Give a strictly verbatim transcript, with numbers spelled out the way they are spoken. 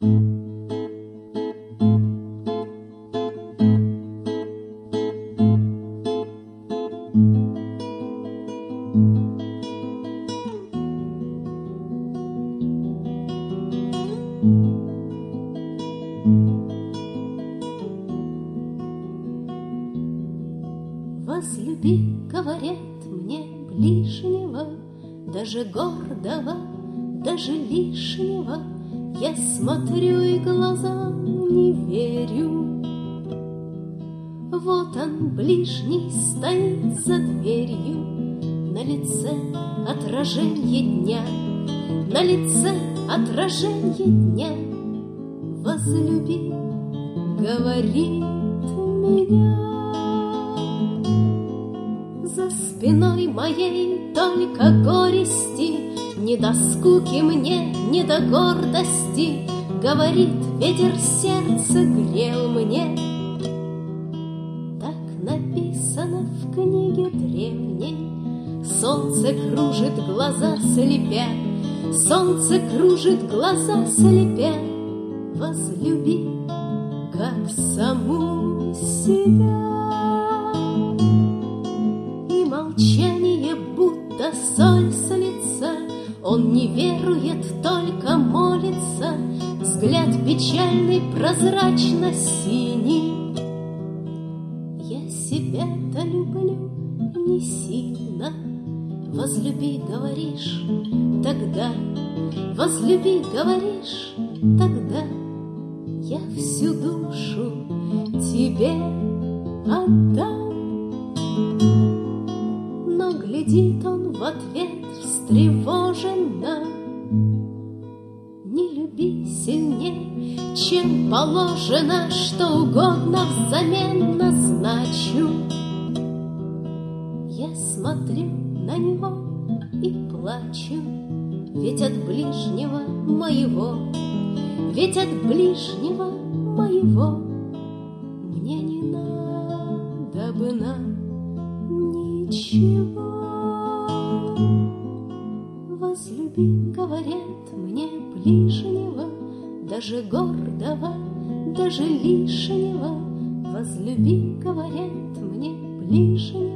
Возлюби, говорят мне, ближнего, даже гордого, даже лишнего. Я смотрю и глазам не верю. Вот он, ближний, стоит за дверью, на лице отраженье дня, на лице отраженье дня. Возлюби, говорит меня. За спиной моей только горести, не до скуки мне, не до гордости. Говорит, ветер сердце грел мне. Так написано в книге древней. Солнце кружит глаза слепя, солнце кружит глаза слепя. Возлюби, как саму себя. И молчание будто соль с лица. Он не верует, только молится. Взгляд печальный, прозрачно-синий. Я себя-то люблю не сильно. Возлюби, говоришь, тогда. Возлюби, говоришь, тогда. Я всю душу тебе отдам. Но глядит он в ответ встревоженно. Не люби сильней, чем положено, что угодно взамен назначу. Я смотрю на него и плачу, ведь от ближнего моего, ведь от ближнего моего мне не надо бы на ничего. Возлюби, говорят мне, ближнего, даже гордого, даже лишнего. Возлюби, говорят мне, ближнего.